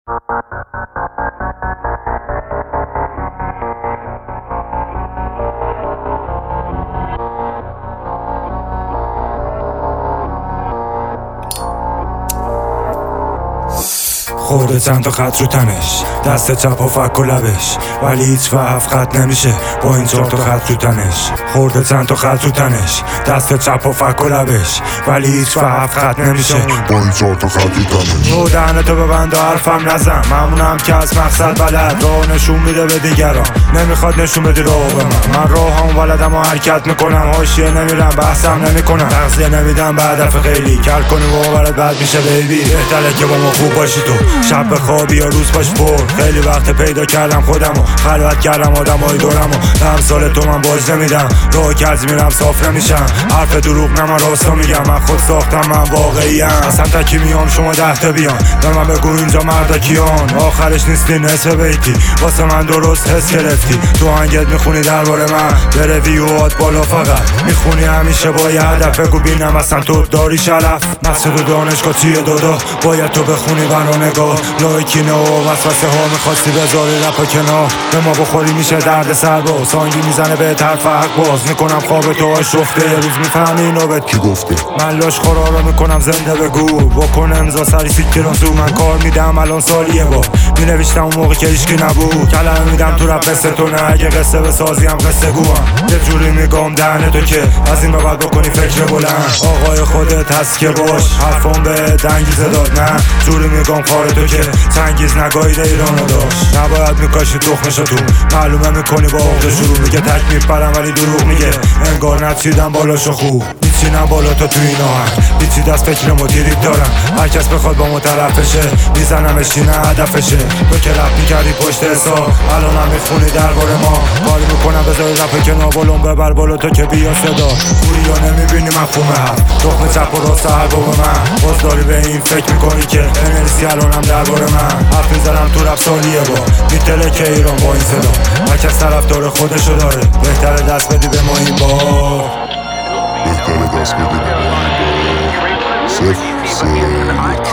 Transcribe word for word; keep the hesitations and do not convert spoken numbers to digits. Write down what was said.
خورده چند تا خط رو تنش، دست چپ و فک و لبش، ولی هیچ وقت خط نمیشه با این چهار تا خط رو تنش. خورده چند تا خط رو تنش، دست چپ و فک و لبش، ولی هیچ وقت خط نمیشه با این چهار تا خط رو تنش. تو دهنتو ببند و حرفم نزن، ممنونم که از مقصد بلد راه نشون میده به دیگران، نمیخواد نشون بدی راه به من. من راهم ولدم و حرکت میکنم، حاشیه نمیرم بحثم نمیکنم، تغذیه نمیدم به هدف خیلی کل کنی و باورت بد میشه بیبی. بهتره که با ما خوب باشی تو، شب بخوابی یا روز باش پر. خیلی وقت پیدا کردم خودمو، خلوت کردم آدمای دورمو، همسال تو من باز نمیدم، راه کج میرم صاف نمیشم، حرف دروغ نه من راستا میگم، من خود ساختم من واقعیم. اصلا تکی میام شما ده تا بیان به من بگو اینجا مردا کیان، آخرش نیستی نصف بیتی واسه من درست حس گرفتی. تو هنگت میخونی درباره من به ریویوات بالا، فقط میخونی همیشه با یه هدف، بگو بینم اصلا تو داری شرف. مسجد و دانشگاه چیه دادا، باید تو بخونی برا نگاه، لایکینه و وسوسه ها میخواستی بذاری رپا کنار، به ما بخوری میشه درد سر با سانگی میزنه به طرف حق باز میکنم خواب تو آشفته، یه روز میفهمی نوبت کی گفته من لاش خورا رو میکنم زنده بگو، بکن امضا سری سیکتیران سو، من کار میدم الان سالیه با مینوشتم اون موقع که هیچکی نبود، کلمه میدم تو رپ مثل تو نه، اگه قصه بسازی هم قصه گوام، یه جوری میگم دهنه تو که از این به بعد بکنی فکر بلند، آقای خودت هست که باش حرفم به دنگیزه داد، نه جوری میگم کار تو که سنگیز نگاهیده ایرانو داشت، نباید میکاشی تخمشو تو، معلومه میکنی با عقده شروع، میگه تک میپرم ولی دروغ میگه، انگار نچیدم بالاشو خوب، میچینم بالا تا تو این آهنگ، بیچی دست فکر مدیریت دارم، هرکس بخواد با ما طرف بشه میزنمش اینه هدفشه، تو که رپ میکردی پشت حساب الان هم میخونی درباره ما، کاری میکنم بذاری رپ کنار بلون ببر بالا تو که بیا صدا، گوری یا نمیبینی مفهومه هم تخم چپ و راست هر با من، باز داری به این فکر میکنی که انرژی الانم درباره من، حرف میزنم تو رپ سالیه با میتله که ایران با این صدا، هرکس طرف داره خودشو داره، بهتره دست بدی به ما این بار، بهتره دست بدی به ما این بار. صفر سه